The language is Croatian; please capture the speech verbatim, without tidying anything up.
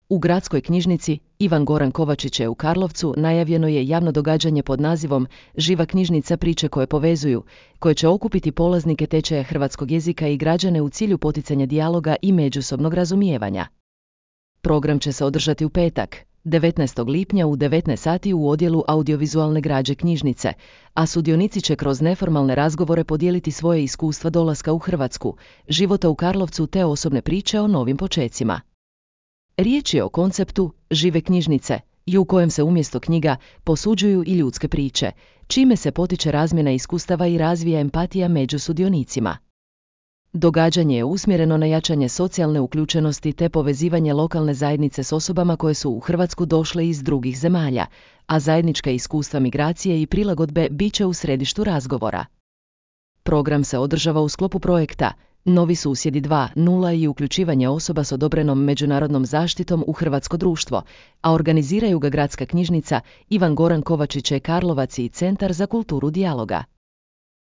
U gradskoj knjižnici Ivan Goran Kovačić u Karlovcu najavljeno je javno događanje pod nazivom Živa knjižnica priče koje povezuju, koje će okupiti polaznike tečaja hrvatskog jezika i građane u cilju poticanja dijaloga i međusobnog razumijevanja. Program će se održati u petak, devetnaestog lipnja u devetnaest sati u odjelu audiovizualne građe knjižnice, a sudionici će kroz neformalne razgovore podijeliti svoje iskustva dolaska u Hrvatsku, života u Karlovcu te osobne priče o novim počecima. Riječ je o konceptu žive knjižnice i u kojem se umjesto knjiga posuđuju i ljudske priče, čime se potiče razmjena iskustava i razvija empatija među sudionicima. Događanje je usmjereno na jačanje socijalne uključenosti te povezivanje lokalne zajednice s osobama koje su u Hrvatsku došle iz drugih zemalja, a zajednička iskustva migracije i prilagodbe bit će u središtu razgovora. Program se održava u sklopu projekta Novi susjedi dva točka nula i uključivanje osoba s odobrenom međunarodnom zaštitom u hrvatsko društvo, a organiziraju ga Gradska knjižnica Ivan Goran Kovačić Karlovac i Centar za kulturu dijaloga.